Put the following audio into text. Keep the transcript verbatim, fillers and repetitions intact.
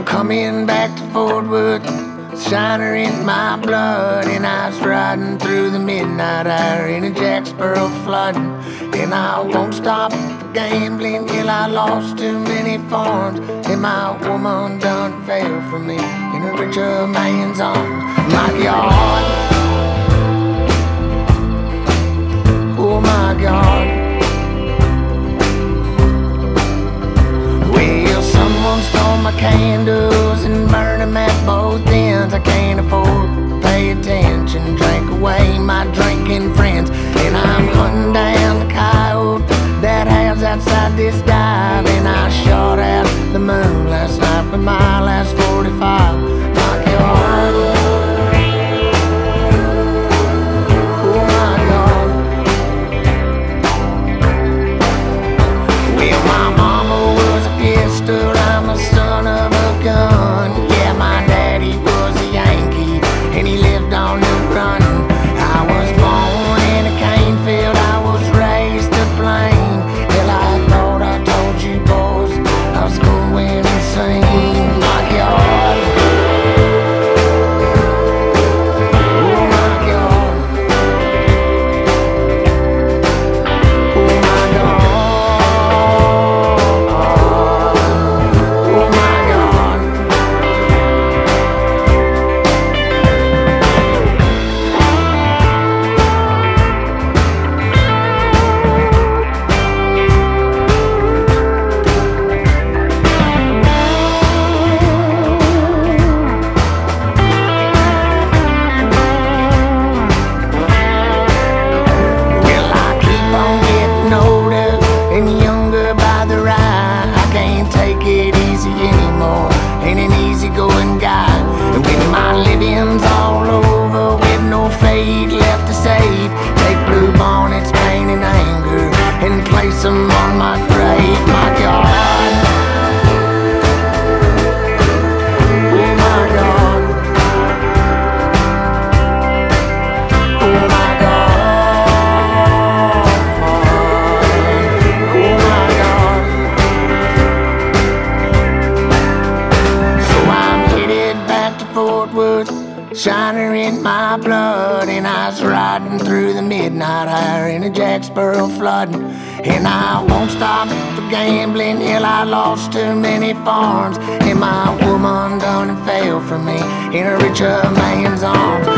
Coming back to Fort Worth, Shiner in my blood, and I was riding through the midnight hour in a Jacksboro flooding. And I won't stop for gambling till I lost too many farms, and my woman done fell for me in a richer man's arms. My God, oh my God. Well, someone stole my candles and burned them at both ends. I can't afford to pay attention, drank away my drinking friends, and I'm hunting down the coyote that has outside this dive. And I shot at the moon last night with my last forty-five. My God, oh my God. Well, my mama was a pistol, I'm a son of a gun. Yeah, my daddy was a Yankee, and he lived on the run. I was born in a cane field, I was raised to plain. Hell, I thought I told you boys I was going insane. My God, oh my God, oh my God, oh my God. Well, I keep on getting older and younger by the ride. I can't take it easy anymore, ain't an easygoing guy. And when my living's all over with no fate left to save, take blue bonnets, pain and anger and place them on my grave. My God, oh my God, oh my God, oh my God. So I'm headed back to Fort Worth, Shiner in my blood, and I was riding through the midnight hour in a Jacksboro flooding. And I won't stop for gambling till I lost too many farms, and my woman done fell for me in a richer man's arms.